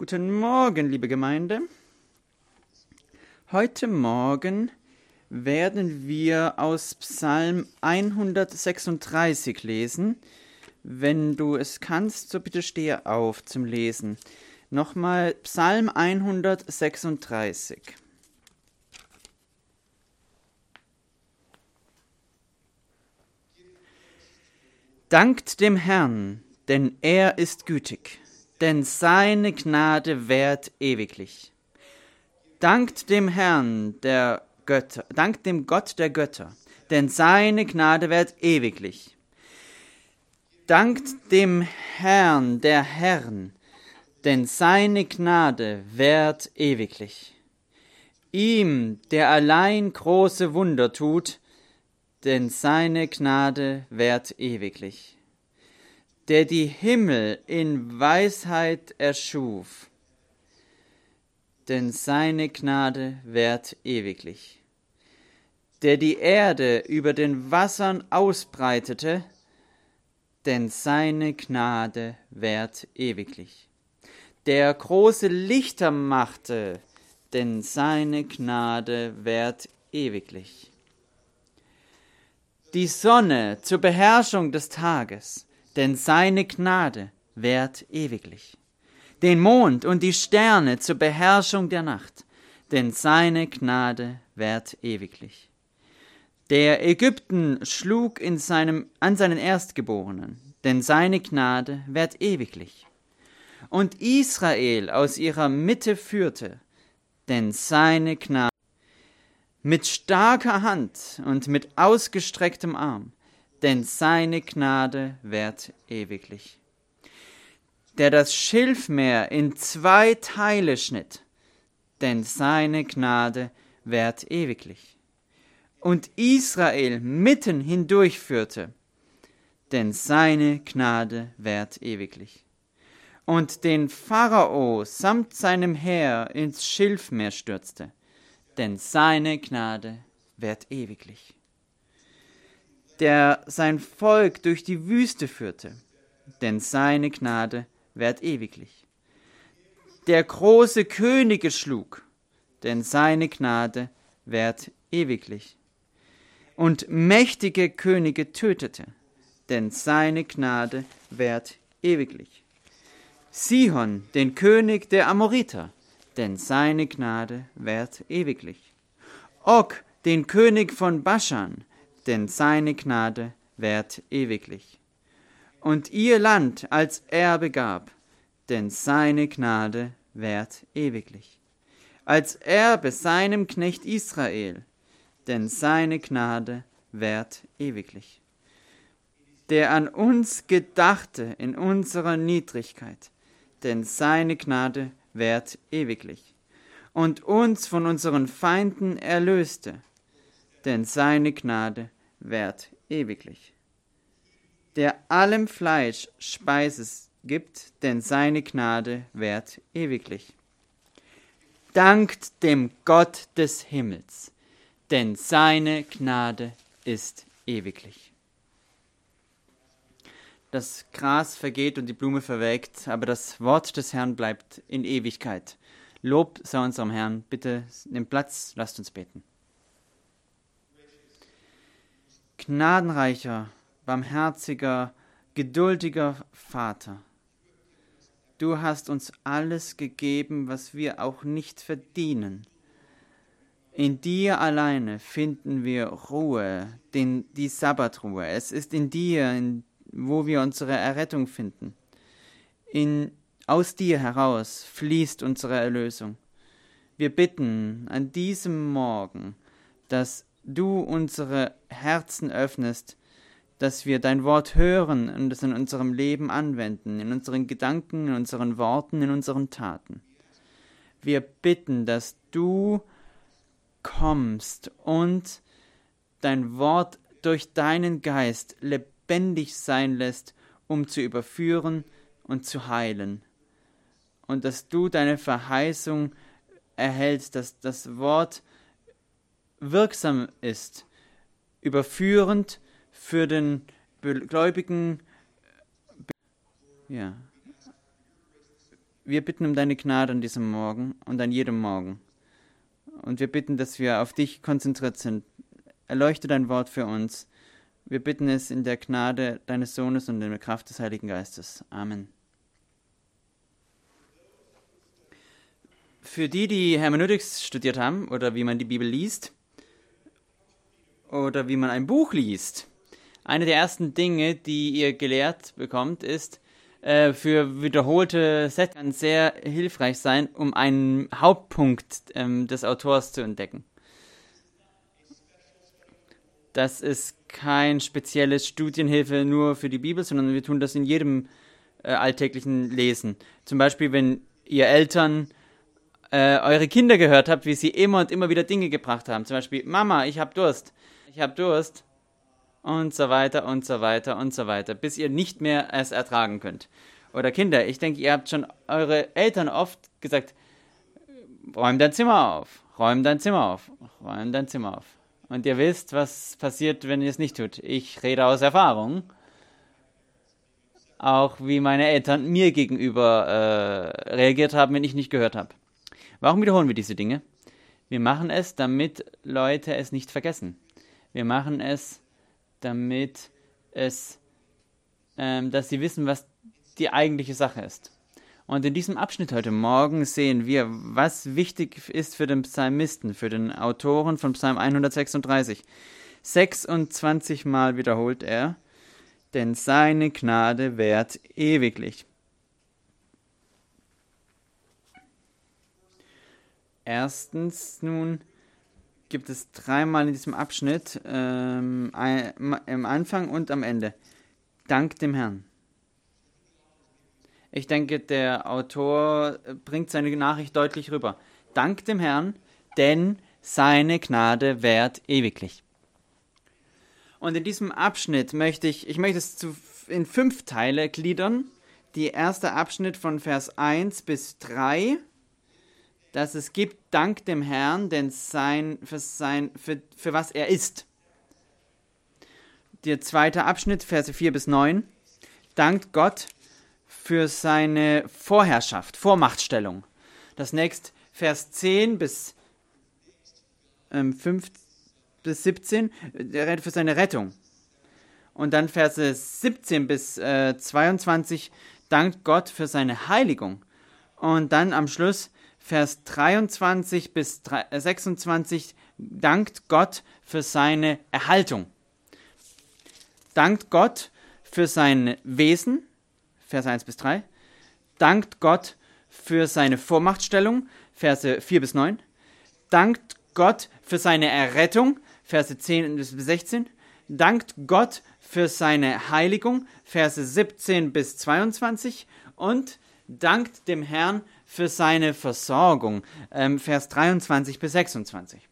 Guten Morgen, liebe Gemeinde. Heute Morgen werden wir aus Psalm 136 lesen. Wenn du es kannst, so bitte stehe auf zum Lesen. Nochmal Psalm 136. Dankt dem Herrn, denn er ist gütig, denn seine Gnade währt ewiglich. Dankt dem Herrn der Götter, dankt dem Gott der Götter, denn seine Gnade währt ewiglich. Dankt dem Herrn der Herren, denn seine Gnade währt ewiglich. Ihm, der allein große Wunder tut, denn seine Gnade währt ewiglich. Der die Himmel in Weisheit erschuf, denn seine Gnade währt ewiglich. Der die Erde über den Wassern ausbreitete, denn seine Gnade währt ewiglich. Der große Lichter machte, denn seine Gnade währt ewiglich. Die Sonne zur Beherrschung des Tages, denn seine Gnade währt ewiglich. Den Mond und die Sterne zur Beherrschung der Nacht, denn seine Gnade währt ewiglich. Der Ägypten schlug an seinen Erstgeborenen, denn seine Gnade währt ewiglich. Und Israel aus ihrer Mitte führte, denn seine Gnade mit starker Hand und mit ausgestrecktem Arm, denn seine Gnade währt ewiglich. Der das Schilfmeer in 2 Teile schnitt, denn seine Gnade währt ewiglich. Und Israel mitten hindurchführte, denn seine Gnade währt ewiglich. Und den Pharao samt seinem Heer ins Schilfmeer stürzte, denn seine Gnade währt ewiglich. Der sein Volk durch die Wüste führte, denn seine Gnade währt ewiglich. Der große Könige schlug, denn seine Gnade währt ewiglich. Und mächtige Könige tötete, denn seine Gnade währt ewiglich. Sihon, den König der Amoriter, denn seine Gnade währt ewiglich. Og, den König von Baschan, denn seine Gnade währt ewiglich. Und ihr Land als Erbe gab, denn seine Gnade währt ewiglich. Als Erbe seinem Knecht Israel, denn seine Gnade währt ewiglich. Der an uns gedachte in unserer Niedrigkeit, denn seine Gnade währt ewiglich. Und uns von unseren Feinden erlöste, denn seine Gnade währt ewiglich. Der allem Fleisch Speises gibt, denn seine Gnade währt ewiglich. Dankt dem Gott des Himmels, denn seine Gnade ist ewiglich. Das Gras vergeht und die Blume verwelkt, aber das Wort des Herrn bleibt in Ewigkeit. Lob sei unserem Herrn. Bitte nehmt Platz, lasst uns beten. Gnadenreicher, barmherziger, geduldiger Vater, du hast uns alles gegeben, was wir auch nicht verdienen. In dir alleine finden wir Ruhe, die Sabbatruhe. Es ist in dir, wo wir unsere Errettung finden. Aus dir heraus fließt unsere Erlösung. Wir bitten an diesem Morgen, dass du unsere Herzen öffnest, dass wir dein Wort hören und es in unserem Leben anwenden, in unseren Gedanken, in unseren Worten, in unseren Taten. Wir bitten, dass du kommst und dein Wort durch deinen Geist lebendig sein lässt, um zu überführen und zu heilen. Und dass du deine Verheißung erhältst, dass das Wort wirksam ist, überführend für den Gläubigen, Wir bitten um deine Gnade an diesem Morgen und an jedem Morgen. Und wir bitten, dass wir auf dich konzentriert sind. Erleuchte dein Wort für uns. Wir bitten es in der Gnade deines Sohnes und in der Kraft des Heiligen Geistes. Amen. Für die, die Hermeneutik studiert haben oder wie man die Bibel liest oder wie man ein Buch liest, eine der ersten Dinge, die ihr gelehrt bekommt, ist, für wiederholte Sätze kann sehr hilfreich sein, um einen Hauptpunkt des Autors zu entdecken. Das ist kein spezielles Studienhilfe nur für die Bibel, sondern wir tun das in jedem alltäglichen Lesen. Zum Beispiel, wenn ihr Eltern eure Kinder gehört habt, wie sie immer und immer wieder Dinge gebracht haben. Zum Beispiel, Mama, ich habe Durst. Und so weiter und so weiter und so weiter, bis ihr nicht mehr es ertragen könnt. Oder Kinder, ich denke, ihr habt schon eure Eltern oft gesagt, räum dein Zimmer auf, räum dein Zimmer auf, räum dein Zimmer auf. Und ihr wisst, was passiert, wenn ihr es nicht tut. Ich rede aus Erfahrung. Auch wie meine Eltern mir gegenüber reagiert haben, wenn ich nicht gehört habe. Warum wiederholen wir diese Dinge? Wir machen es, damit Leute es nicht vergessen. Wir machen es, damit dass sie wissen, was die eigentliche Sache ist. Und in diesem Abschnitt heute Morgen sehen wir, was wichtig ist für den Psalmisten, für den Autoren von Psalm 136. 26 Mal wiederholt er, denn seine Gnade währt ewiglich. Erstens nun gibt es dreimal in diesem Abschnitt, am Anfang und am Ende, Dank dem Herrn. Ich denke, der Autor bringt seine Nachricht deutlich rüber. Dank dem Herrn, denn seine Gnade währt ewiglich. Und in diesem Abschnitt möchte ich es in 5 Teile gliedern. Der erste Abschnitt von Vers 1 bis 3, dass es gibt Dank dem Herrn, denn für was er ist. Der zweite Abschnitt, Verse 4 bis 9, dankt Gott für seine Vorherrschaft, Vormachtstellung. Das nächste, Vers 10 bis 5 bis 17, er redet für seine Rettung. Und dann Verse 17 bis 22, dankt Gott für seine Heiligung. Und dann am Schluss, Vers 23 bis 26, dankt Gott für seine Erhaltung. Dankt Gott für sein Wesen, Vers 1 bis 3. Dankt Gott für seine Vormachtstellung, Verse 4 bis 9. Dankt Gott für seine Errettung, Verse 10 bis 16. Dankt Gott für seine Heiligung, Verse 17 bis 22. Und dankt dem Herrn für seine Versorgung, Vers 23 bis 26.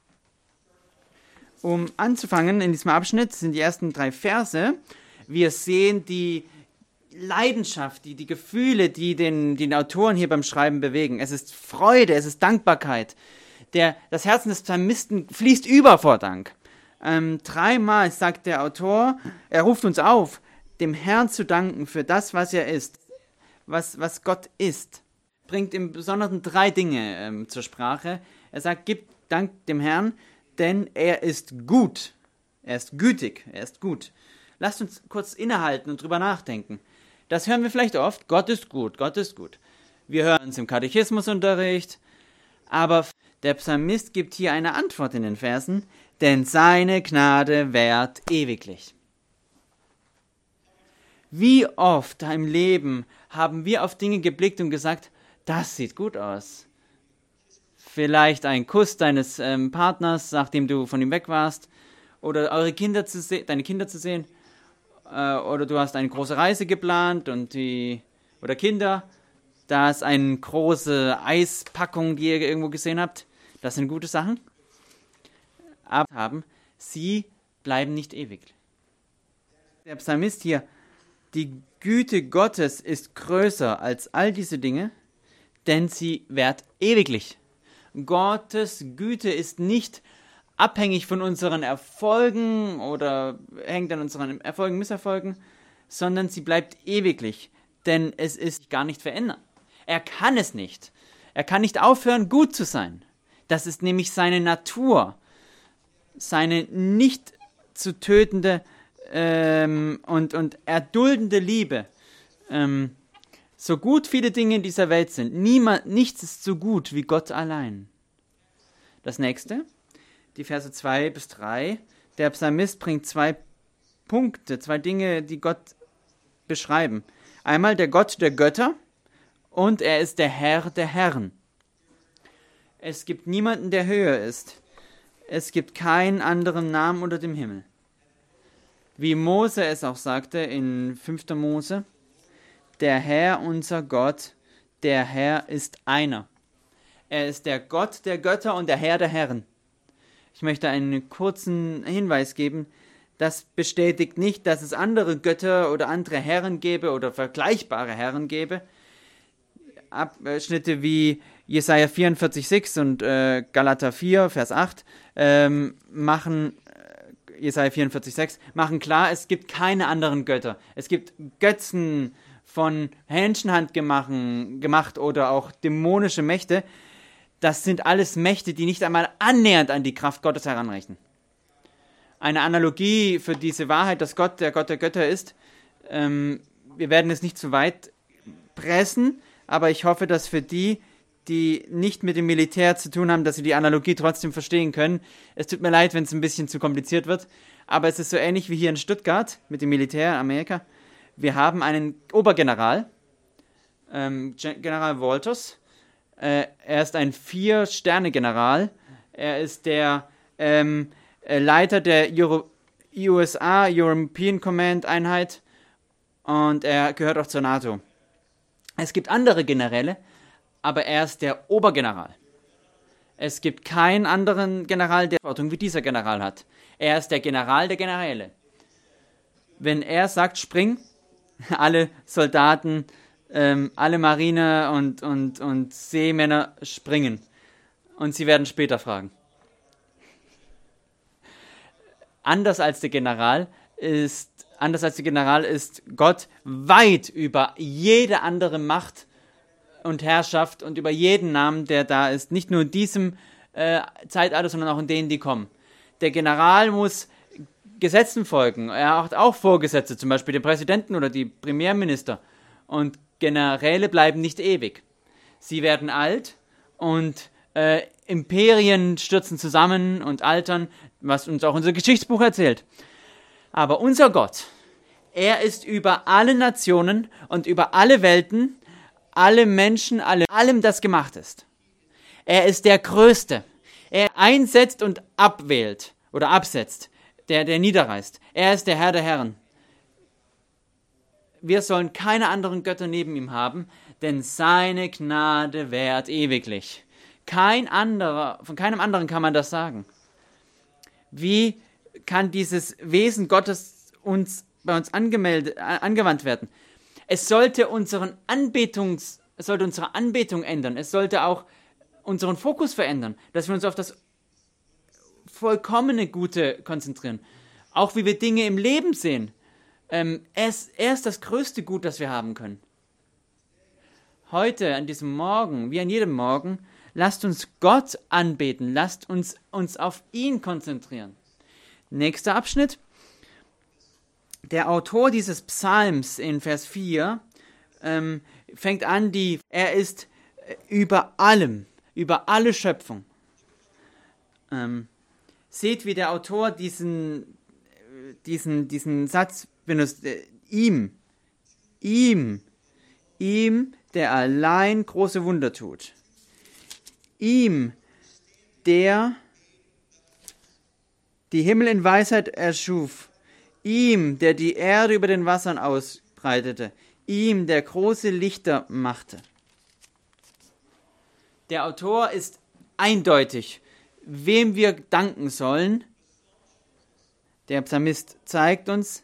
Um anzufangen in diesem Abschnitt sind die ersten 3 Verse. Wir sehen die Leidenschaft, die Gefühle, die den Autoren hier beim Schreiben bewegen. Es ist Freude, es ist Dankbarkeit. Das Herz des Psalmisten fließt über vor Dank. 3-mal sagt der Autor, er ruft uns auf, dem Herrn zu danken für das, was er ist, was Gott ist. Bringt im Besonderen 3 Dinge zur Sprache. Er sagt, gib Dank dem Herrn, denn er ist gut. Er ist gütig, er ist gut. Lasst uns kurz innehalten und drüber nachdenken. Das hören wir vielleicht oft, Gott ist gut, Gott ist gut. Wir hören es im Katechismusunterricht, aber der Psalmist gibt hier eine Antwort in den Versen, denn seine Gnade währt ewiglich. Wie oft im Leben haben wir auf Dinge geblickt und gesagt, das sieht gut aus. Vielleicht ein Kuss deines Partners, nachdem du von ihm weg warst, oder deine Kinder zu sehen, oder du hast eine große Reise geplant oder Kinder, da ist eine große Eispackung, die ihr irgendwo gesehen habt. Das sind gute Sachen. Aber sie bleiben nicht ewig. Der Psalmist hier, die Güte Gottes ist größer als all diese Dinge, denn sie währt ewiglich. Gottes Güte ist nicht abhängig von unseren Erfolgen oder hängt an unseren Erfolgen, Misserfolgen, sondern sie bleibt ewiglich, denn es ist gar nicht verändern. Er kann es nicht. Er kann nicht aufhören, gut zu sein. Das ist nämlich seine Natur, seine nicht zu tötende und erduldende Liebe. So gut viele Dinge in dieser Welt sind, nichts ist so gut wie Gott allein. Das nächste, die Verse 2 bis 3. Der Psalmist bringt 2 Punkte, 2 Dinge, die Gott beschreiben. Einmal der Gott der Götter und er ist der Herr der Herren. Es gibt niemanden, der höher ist. Es gibt keinen anderen Namen unter dem Himmel. Wie Mose es auch sagte in 5. Mose, der Herr, unser Gott, der Herr ist einer. Er ist der Gott der Götter und der Herr der Herren. Ich möchte einen kurzen Hinweis geben. Das bestätigt nicht, dass es andere Götter oder andere Herren gäbe oder vergleichbare Herren gäbe. Abschnitte wie Jesaja 44,6 und Galater 4, Vers 8 Jesaja 44,6 machen klar, es gibt keine anderen Götter. Es gibt Götzen von Menschenhand gemacht oder auch dämonische Mächte. Das sind alles Mächte, die nicht einmal annähernd an die Kraft Gottes heranreichen. Eine Analogie für diese Wahrheit, dass Gott der Götter ist, wir werden es nicht zu weit pressen, aber ich hoffe, dass für die nicht mit dem Militär zu tun haben, dass sie die Analogie trotzdem verstehen können. Es tut mir leid, wenn es ein bisschen zu kompliziert wird, aber es ist so ähnlich wie hier in Stuttgart mit dem Militär in Amerika. Wir haben einen Obergeneral, General Walters. Er ist ein 4-Sterne-General. Er ist der Leiter der USA, European Command Einheit, und er gehört auch zur NATO. Es gibt andere Generäle, aber er ist der Obergeneral. Es gibt keinen anderen General, der Verantwortung wie dieser General hat. Er ist der General der Generäle. Wenn er sagt, spring, alle Soldaten, alle Mariner und Seemänner springen. Und sie werden später fragen. Anders als der General ist Gott weit über jede andere Macht und Herrschaft und über jeden Namen, der da ist. Nicht nur in diesem Zeitalter, sondern auch in denen, die kommen. Der General muss Gesetzen folgen. Er hat auch Vorgesetzte, zum Beispiel den Präsidenten oder die Premierminister. Und Generäle bleiben nicht ewig. Sie werden alt und Imperien stürzen zusammen und altern, was uns auch unser Geschichtsbuch erzählt. Aber unser Gott, er ist über alle Nationen und über alle Welten, alle Menschen, allem, das gemacht ist. Er ist der Größte. Er einsetzt und abwählt oder absetzt, der niederreißt. Er ist der Herr der Herren. Wir sollen keine anderen Götter neben ihm haben, denn seine Gnade währt ewiglich. Von keinem anderen kann man das sagen. Wie kann dieses Wesen Gottes bei uns angewandt werden? Es sollte unsere Anbetung ändern. Es sollte auch unseren Fokus verändern, dass wir uns auf das vollkommene Gute konzentrieren. Auch wie wir Dinge im Leben sehen. Er ist das größte Gut, das wir haben können. Heute, an diesem Morgen, wie an jedem Morgen, lasst uns Gott anbeten. Lasst uns auf ihn konzentrieren. Nächster Abschnitt. Der Autor dieses Psalms in Vers 4 fängt an, er ist über allem, über alle Schöpfung. Seht, wie der Autor diesen Satz benutzt. Ihm, der allein große Wunder tut. Ihm, der die Himmel in Weisheit erschuf. Ihm, der die Erde über den Wassern ausbreitete. Ihm, der große Lichter machte. Der Autor ist eindeutig, wem wir danken sollen. Der Psalmist zeigt uns,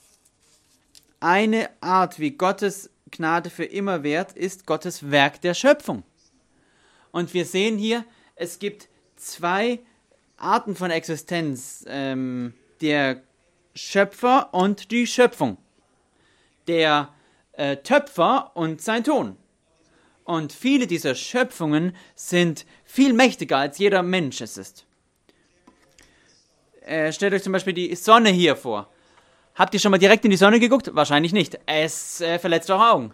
eine Art, wie Gottes Gnade für immer währt, ist Gottes Werk der Schöpfung. Und wir sehen hier, es gibt 2 Arten von Existenz. Der Schöpfer und die Schöpfung. Der Töpfer und sein Ton. Und viele dieser Schöpfungen sind viel mächtiger, als jeder Mensch es ist. Stellt euch zum Beispiel die Sonne hier vor. Habt ihr schon mal direkt in die Sonne geguckt? Wahrscheinlich nicht. Es verletzt eure Augen.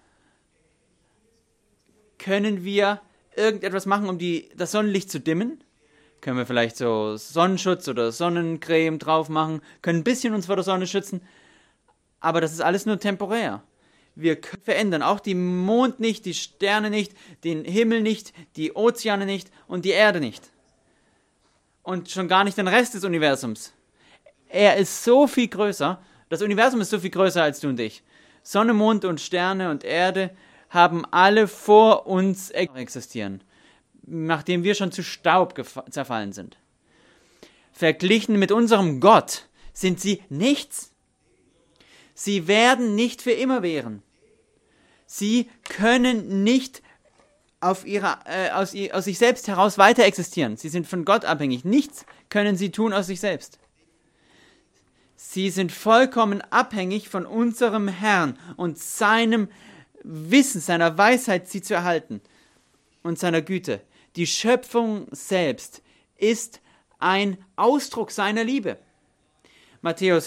Können wir irgendetwas machen, um das Sonnenlicht zu dimmen? Können wir vielleicht so Sonnenschutz oder Sonnencreme drauf machen? Können ein bisschen uns vor der Sonne schützen? Aber das ist alles nur temporär. Wir verändern auch den Mond nicht, die Sterne nicht, den Himmel nicht, die Ozeane nicht und die Erde nicht. Und schon gar nicht den Rest des Universums. Er ist so viel größer, das Universum ist so viel größer als du und ich. Sonne, Mond und Sterne und Erde haben alle vor uns existieren, nachdem wir schon zu Staub zerfallen sind. Verglichen mit unserem Gott sind sie nichts. Sie werden nicht für immer währen. Sie können nicht aus sich selbst heraus weiter existieren. Sie sind von Gott abhängig. Nichts können sie tun aus sich selbst. Sie sind vollkommen abhängig von unserem Herrn und seinem Wissen, seiner Weisheit, sie zu erhalten und seiner Güte. Die Schöpfung selbst ist ein Ausdruck seiner Liebe. Matthäus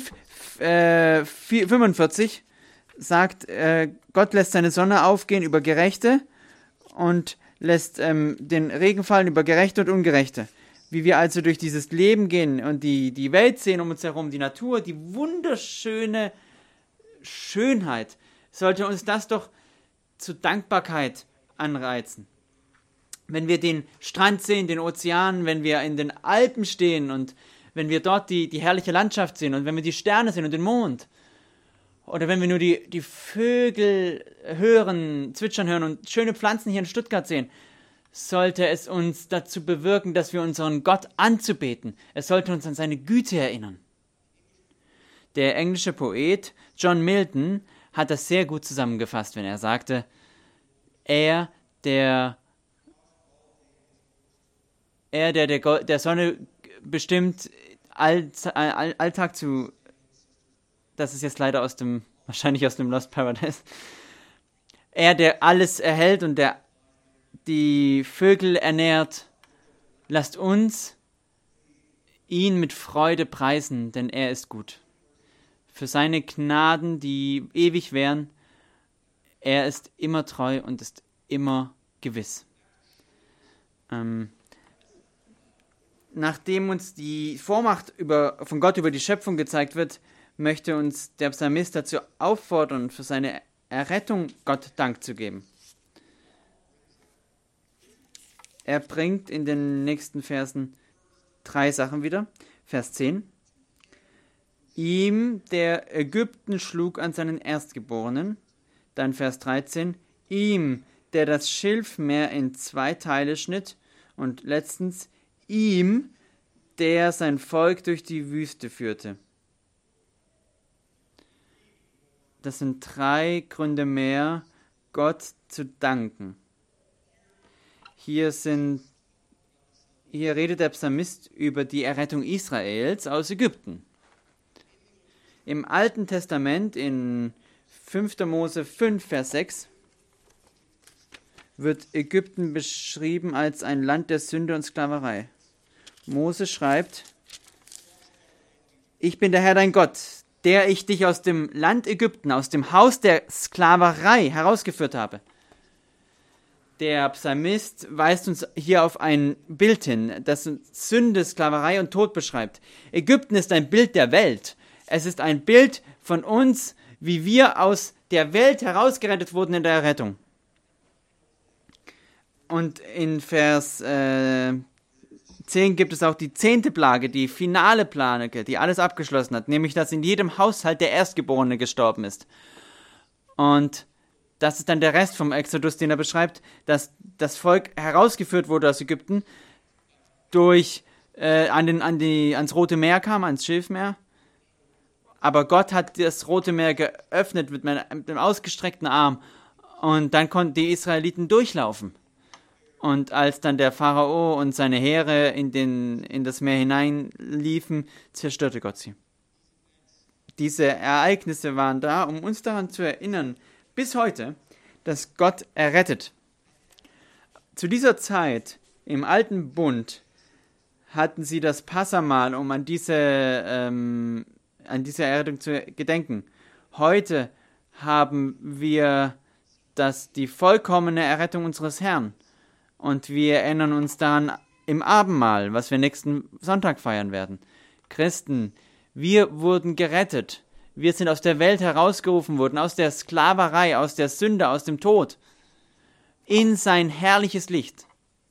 5:45 sagt, Gott lässt seine Sonne aufgehen über Gerechte und lässt den Regen fallen über Gerechte und Ungerechte. Wie wir also durch dieses Leben gehen und die Welt sehen um uns herum, die Natur, die wunderschöne Schönheit, sollte uns das doch zu Dankbarkeit anreizen. Wenn wir den Strand sehen, den Ozean, wenn wir in den Alpen stehen und wenn wir dort die herrliche Landschaft sehen und wenn wir die Sterne sehen und den Mond, oder wenn wir nur die Vögel hören, zwitschern hören und schöne Pflanzen hier in Stuttgart sehen, sollte es uns dazu bewirken, dass wir unseren Gott anzubeten. Es sollte uns an seine Güte erinnern. Der englische Poet John Milton hat das sehr gut zusammengefasst, wenn er sagte, der Sonne bestimmt Alltag zu, das ist jetzt leider wahrscheinlich aus dem Lost Paradise, der alles erhält und der die Vögel ernährt, lasst uns ihn mit Freude preisen, denn er ist gut. Für seine Gnaden, die ewig wären, er ist immer treu und ist immer gewiss. Nachdem uns die Vormacht von Gott über die Schöpfung gezeigt wird, möchte uns der Psalmist dazu auffordern, für seine Errettung Gott Dank zu geben. Er bringt in den nächsten Versen 3 Sachen wieder. Vers 10. Ihm, der Ägypten schlug an seinen Erstgeborenen. Dann Vers 13. Ihm, der das Schilfmeer in 2 Teile schnitt. Und letztens, ihm, der sein Volk durch die Wüste führte. Das sind 3 Gründe mehr, Gott zu danken. Hier redet der Psalmist über die Errettung Israels aus Ägypten. Im Alten Testament in 5. Mose 5, Vers 6 wird Ägypten beschrieben als ein Land der Sünde und Sklaverei. Mose schreibt, ich bin der Herr dein Gott, der ich dich aus dem Land Ägypten, aus dem Haus der Sklaverei herausgeführt habe. Der Psalmist weist uns hier auf ein Bild hin, das Sünde, Sklaverei und Tod beschreibt. Ägypten ist ein Bild der Welt. Es ist ein Bild von uns, wie wir aus der Welt herausgerettet wurden in der Errettung. Und in Vers 10 gibt es auch die 10. Plage, die finale Plage, die alles abgeschlossen hat, nämlich dass in jedem Haushalt der Erstgeborene gestorben ist. Und das ist dann der Rest vom Exodus, den er beschreibt, dass das Volk herausgeführt wurde aus Ägypten, ans Rote Meer kam, ans Schilfmeer. Aber Gott hat das Rote Meer geöffnet mit dem ausgestreckten Arm und dann konnten die Israeliten durchlaufen. Und als dann der Pharao und seine Heere in das Meer hineinliefen, zerstörte Gott sie. Diese Ereignisse waren da, um uns daran zu erinnern, bis heute, dass Gott errettet. Zu dieser Zeit im Alten Bund hatten sie das Passahmahl, um an diese Errettung zu gedenken. Heute haben wir die vollkommene Errettung unseres Herrn. Und wir erinnern uns daran im Abendmahl, was wir nächsten Sonntag feiern werden. Christen, wir wurden gerettet. Wir sind aus der Welt herausgerufen worden, aus der Sklaverei, aus der Sünde, aus dem Tod, in sein herrliches Licht.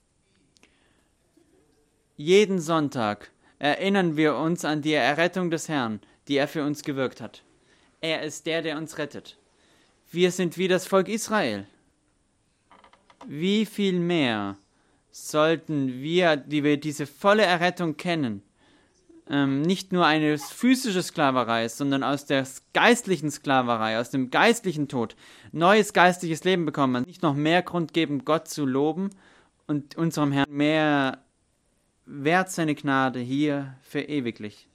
Jeden Sonntag erinnern wir uns an die Errettung des Herrn, die er für uns gewirkt hat. Er ist der uns rettet. Wir sind wie das Volk Israel. Wie viel mehr sollten wir, die wir diese volle Errettung kennen, nicht nur eine physische Sklaverei, sondern aus der geistlichen Sklaverei, aus dem geistlichen Tod, neues geistliches Leben bekommen, nicht noch mehr Grund geben, Gott zu loben und unserem Herrn mehr wert seine Gnade hier für ewiglich.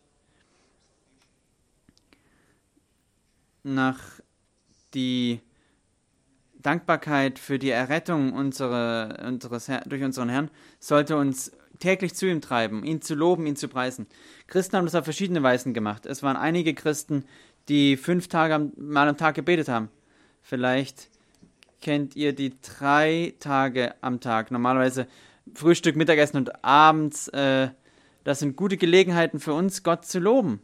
Nach die Dankbarkeit für die Errettung durch unseren Herrn sollte uns täglich zu ihm treiben, ihn zu loben, ihn zu preisen. Christen haben das auf verschiedene Weisen gemacht. Es waren einige Christen, die 5 Tage mal am Tag gebetet haben. Vielleicht kennt ihr die 3 Tage am Tag. Normalerweise Frühstück, Mittagessen und abends. Das sind gute Gelegenheiten für uns, Gott zu loben.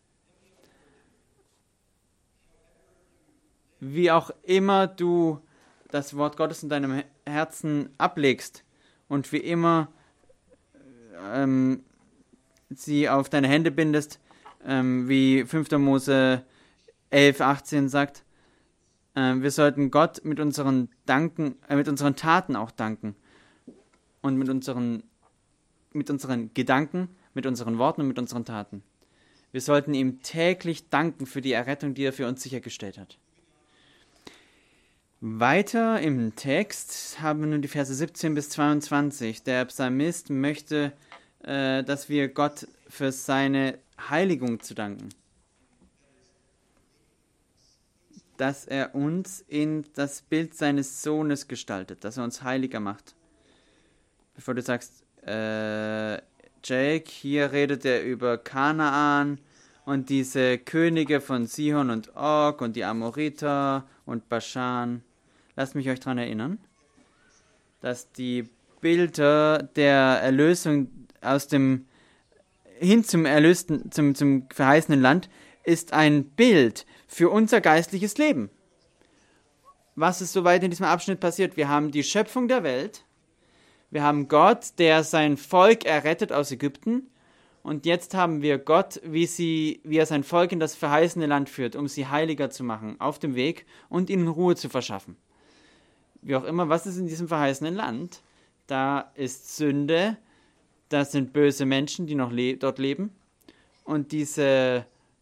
Wie auch immer du das Wort Gottes in deinem Herzen ablegst und wie immer sie auf deine Hände bindest, wie 5. Mose 11, 18 sagt, wir sollten Gott mit unseren Taten auch danken und mit unseren Gedanken, mit unseren Worten und mit unseren Taten. Wir sollten ihm täglich danken für die Errettung, die er für uns sichergestellt hat. Weiter im Text haben wir nun die Verse 17 bis 22. Der Psalmist möchte, dass wir Gott für seine Heiligung zu danken. Dass er uns in das Bild seines Sohnes gestaltet, dass er uns heiliger macht. Bevor du sagst, Jake, hier redet er über Kanaan und diese Könige von Sihon und Og und die Amoriter und Baschan. Lasst mich euch daran erinnern, dass die Bilder der Erlösung zum verheißenen Land ist ein Bild für unser geistliches Leben. Was ist soweit in diesem Abschnitt passiert? Wir haben die Schöpfung der Welt, wir haben Gott, der sein Volk errettet aus Ägypten, und jetzt haben wir Gott, wie er sein Volk in das verheißene Land führt, um sie heiliger zu machen, auf dem Weg und ihnen Ruhe zu verschaffen. Wie auch immer, was ist in diesem verheißenen Land? Da ist Sünde, das sind böse Menschen, die noch dort leben. Und das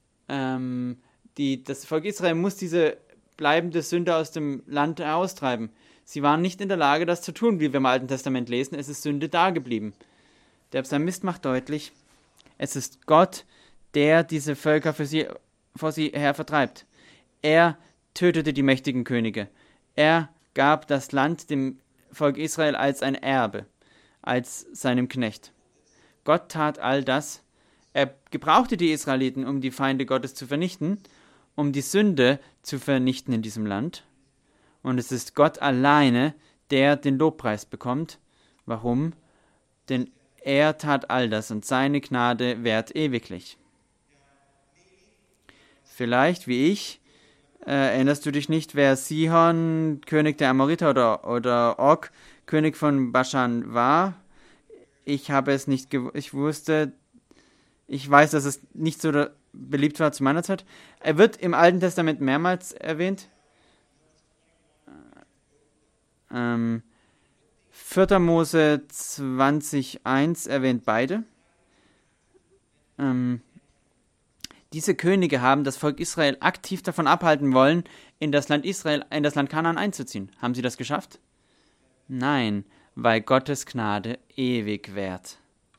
Volk Israel muss diese bleibende Sünde aus dem Land heraustreiben. Sie waren nicht in der Lage, das zu tun, wie wir im Alten Testament lesen. Es ist Sünde dageblieben. Der Psalmist macht deutlich, es ist Gott, der diese Völker vor sie her vertreibt. Er tötete die mächtigen Könige. Er gab das Land dem Volk Israel als ein Erbe, als seinem Knecht. Gott tat all das. Er gebrauchte die Israeliten, um die Feinde Gottes zu vernichten, um die Sünde zu vernichten in diesem Land. Und es ist Gott alleine, der den Lobpreis bekommt. Warum? Denn er tat all das und seine Gnade währt ewiglich. Vielleicht, wie ich, erinnerst du dich nicht, wer Sihon, König der Amoriter oder Og, König von Baschan war? Ich habe es nicht ich weiß, dass es nicht so beliebt war zu meiner Zeit. Er wird im Alten Testament mehrmals erwähnt. 4. Mose 20,1 erwähnt beide. Diese Könige haben das Volk Israel aktiv davon abhalten wollen, in das Land Kanaan einzuziehen. Haben sie das geschafft? Nein, weil Gottes Gnade ewig währt.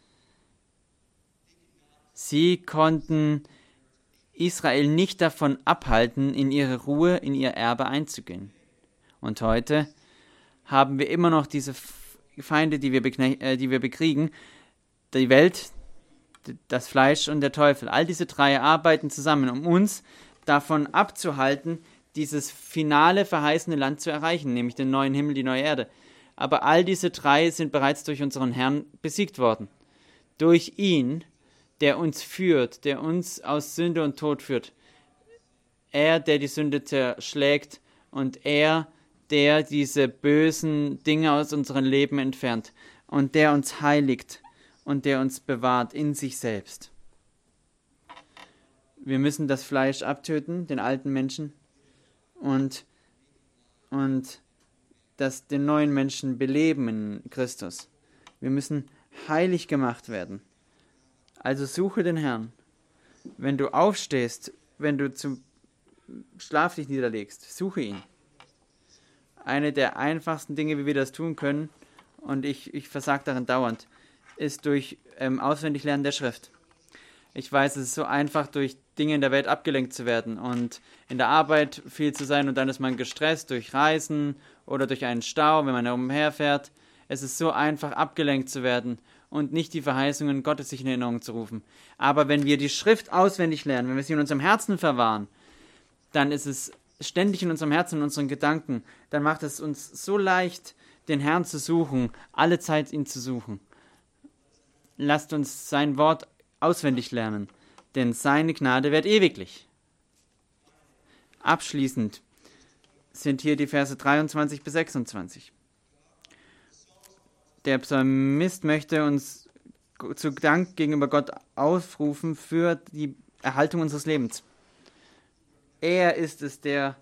Sie konnten Israel nicht davon abhalten, in ihre Ruhe, in ihr Erbe einzugehen. Und heute haben wir immer noch diese Feinde, die wir bekriegen. Die Welt, das Fleisch und der Teufel. All diese drei arbeiten zusammen, um uns davon abzuhalten, dieses finale verheißene Land zu erreichen, nämlich den neuen Himmel, die neue Erde. Aber all diese drei sind bereits durch unseren Herrn besiegt worden. Durch ihn, der uns führt, der uns aus Sünde und Tod führt. Er, der die Sünde zerschlägt, und er, der diese bösen Dinge aus unserem Leben entfernt und der uns heiligt und der uns bewahrt in sich selbst. Wir müssen das Fleisch abtöten, den alten Menschen, und den neuen Menschen beleben in Christus. Wir müssen heilig gemacht werden. Also suche den Herrn. Wenn du aufstehst, wenn du zum Schlaf dich niederlegst, suche ihn. Eine der einfachsten Dinge, wie wir das tun können, und ich versage darin dauernd, ist durch Auswendiglernen der Schrift. Ich weiß, es ist so einfach, durch Dinge in der Welt abgelenkt zu werden und in der Arbeit viel zu sein, und dann ist man gestresst durch Reisen oder durch einen Stau, wenn man herumherfährt. Es ist so einfach, abgelenkt zu werden und nicht die Verheißungen Gottes sich in Erinnerung zu rufen. Aber wenn wir die Schrift auswendig lernen, wenn wir sie in unserem Herzen verwahren, dann ist es ständig in unserem Herzen, in unseren Gedanken. Dann macht es uns so leicht, den Herrn zu suchen, alle Zeit ihn zu suchen. Lasst uns sein Wort auswendig lernen, denn seine Gnade währt ewiglich. Abschließend sind hier die Verse 23 bis 26. Der Psalmist möchte uns zu Dank gegenüber Gott aufrufen für die Erhaltung unseres Lebens. Er ist es, der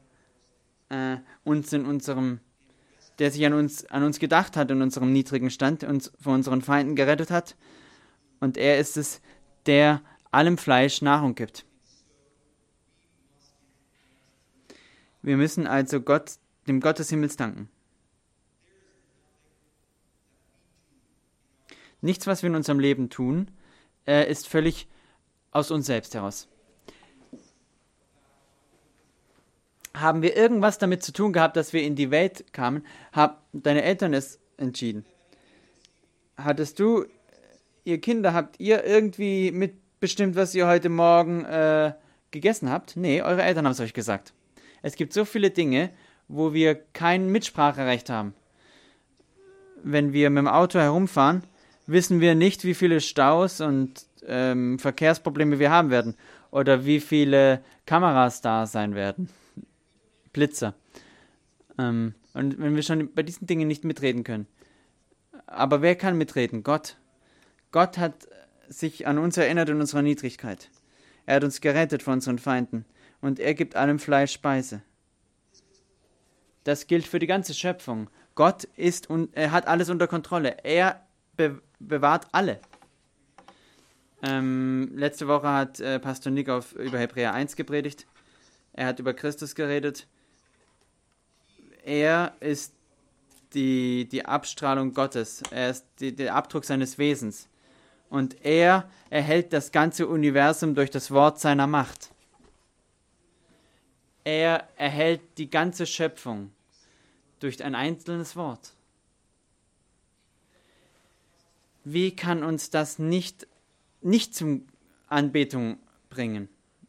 sich an uns gedacht hat in unserem niedrigen Stand, uns von unseren Feinden gerettet hat. Und er ist es, der allem Fleisch Nahrung gibt. Wir müssen also dem Gott des Himmels danken. Nichts, was wir in unserem Leben tun, ist völlig aus uns selbst heraus. Haben wir irgendwas damit zu tun gehabt, dass wir in die Welt kamen? Haben deine Eltern es entschieden? Habt ihr irgendwie mitbestimmt, was ihr heute Morgen gegessen habt? Nee, eure Eltern haben es euch gesagt. Es gibt so viele Dinge, wo wir kein Mitspracherecht haben. Wenn wir mit dem Auto herumfahren, wissen wir nicht, wie viele Staus und Verkehrsprobleme wir haben werden oder wie viele Kameras da sein werden. Blitzer. Und wenn wir schon bei diesen Dingen nicht mitreden können. Aber wer kann mitreden? Gott. Gott hat sich an uns erinnert in unserer Niedrigkeit. Er hat uns gerettet von unseren Feinden. Und er gibt allem Fleisch Speise. Das gilt für die ganze Schöpfung. Gott er hat alles unter Kontrolle. Er bewahrt alle. Letzte Woche hat Pastor Nick über Hebräer 1 gepredigt. Er hat über Christus geredet. Er ist die Abstrahlung Gottes. Er ist der Abdruck seines Wesens. Und er erhält das ganze Universum durch das Wort seiner Macht. Er erhält die ganze Schöpfung durch ein einzelnes Wort. Wie kann uns das nicht zum Anbetung bringen?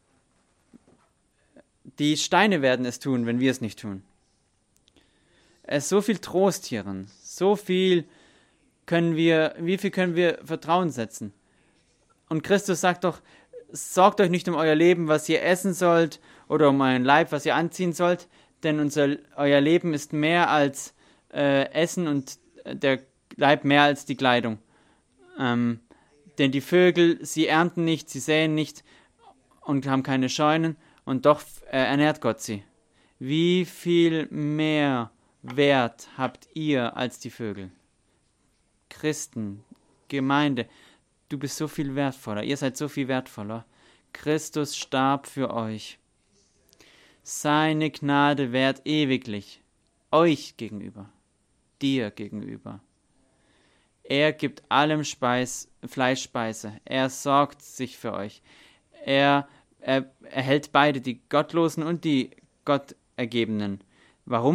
Die Steine werden es tun, wenn wir es nicht tun. Es ist so viel Trost hierin, wie viel können wir Vertrauen setzen? Und Christus sagt doch, sorgt euch nicht um euer Leben, was ihr essen sollt, oder um euren Leib, was ihr anziehen sollt, denn euer Leben ist mehr als Essen und der Leib mehr als die Kleidung. Denn die Vögel, sie ernten nicht, sie säen nicht und haben keine Scheunen, und doch ernährt Gott sie. Wie viel mehr Wert habt ihr als die Vögel? Christen, Gemeinde, du bist so viel wertvoller, ihr seid so viel wertvoller. Christus starb für euch. Seine Gnade währt ewiglich, euch gegenüber, dir gegenüber. Er gibt allem Fleischspeise, er sorgt sich für euch. Er erhält beide, die Gottlosen und die Gottergebenen. Warum?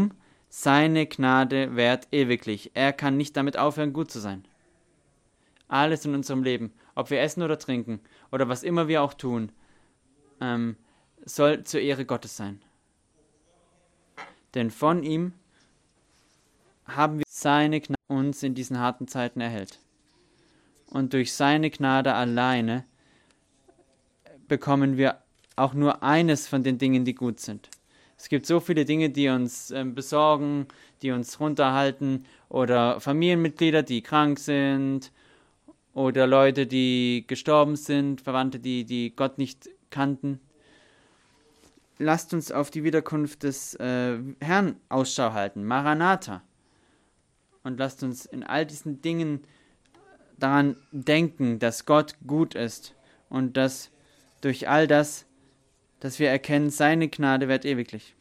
Seine Gnade währt ewiglich. Er kann nicht damit aufhören, gut zu sein. Alles in unserem Leben, ob wir essen oder trinken oder was immer wir auch tun, soll zur Ehre Gottes sein. Denn von ihm haben wir seine Gnade uns in diesen harten Zeiten erhält. Und durch seine Gnade alleine bekommen wir auch nur eines von den Dingen, die gut sind. Es gibt so viele Dinge, die uns besorgen, die uns runterhalten, oder Familienmitglieder, die krank sind, oder Leute, die gestorben sind, Verwandte, die Gott nicht kannten. Lasst uns auf die Wiederkunft des Herrn Ausschau halten, Maranatha. Und lasst uns in all diesen Dingen daran denken, dass Gott gut ist und dass durch all das, dass wir erkennen, seine Gnade währt ewiglich.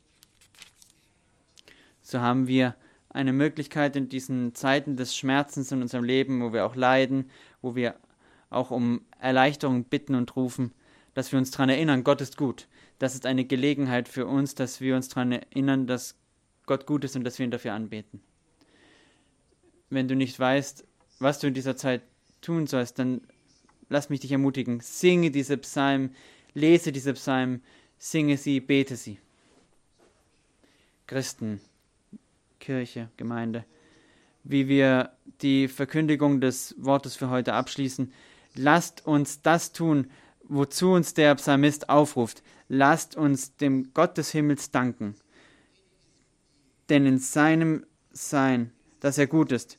So haben wir eine Möglichkeit in diesen Zeiten des Schmerzens in unserem Leben, wo wir auch leiden, wo wir auch um Erleichterung bitten und rufen, dass wir uns daran erinnern, Gott ist gut. Das ist eine Gelegenheit für uns, dass wir uns daran erinnern, dass Gott gut ist und dass wir ihn dafür anbeten. Wenn du nicht weißt, was du in dieser Zeit tun sollst, dann lass mich dich ermutigen. Singe diese Psalmen, lese diese Psalmen, singe sie, bete sie. Christen, Kirche, Gemeinde, wie wir die Verkündigung des Wortes für heute abschließen, lasst uns das tun, wozu uns der Psalmist aufruft. Lasst uns dem Gott des Himmels danken. Denn in seinem Sein, dass er gut ist,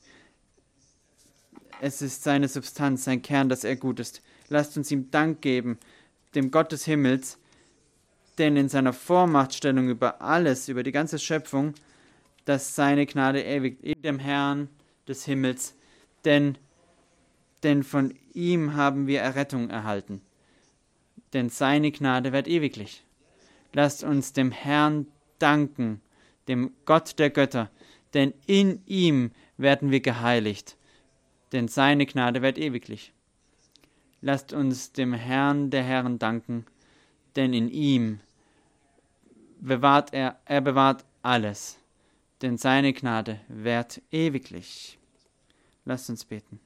es ist seine Substanz, sein Kern, dass er gut ist. Lasst uns ihm Dank geben, dem Gott des Himmels, denn in seiner Vormachtstellung über alles, über die ganze Schöpfung, dass seine Gnade ewig ist, dem Herrn des Himmels, denn von ihm haben wir Errettung erhalten. Denn seine Gnade währt ewiglich. Lasst uns dem Herrn danken, dem Gott der Götter, denn in ihm werden wir geheiligt. Denn seine Gnade währt ewiglich. Lasst uns dem Herrn der Herren danken, denn in ihm bewahrt er bewahrt alles, denn seine Gnade währt ewiglich. Lasst uns beten.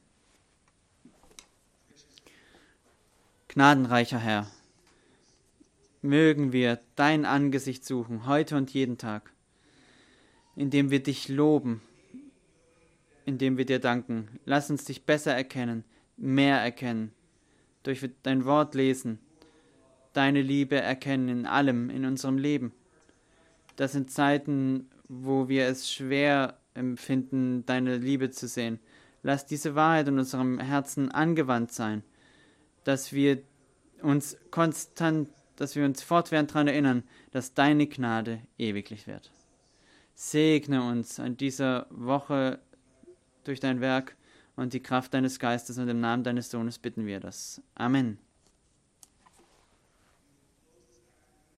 Gnadenreicher Herr, mögen wir dein Angesicht suchen, heute und jeden Tag, indem wir dich loben, indem wir dir danken. Lass uns dich besser erkennen, mehr erkennen, durch dein Wort lesen, deine Liebe erkennen in allem, in unserem Leben. Das sind Zeiten, wo wir es schwer empfinden, deine Liebe zu sehen. Lass diese Wahrheit in unserem Herzen angewandt sein, dass wir uns fortwährend daran erinnern, dass deine Gnade ewiglich wird. Segne uns an dieser Woche durch dein Werk und die Kraft deines Geistes und im Namen deines Sohnes bitten wir das. Amen.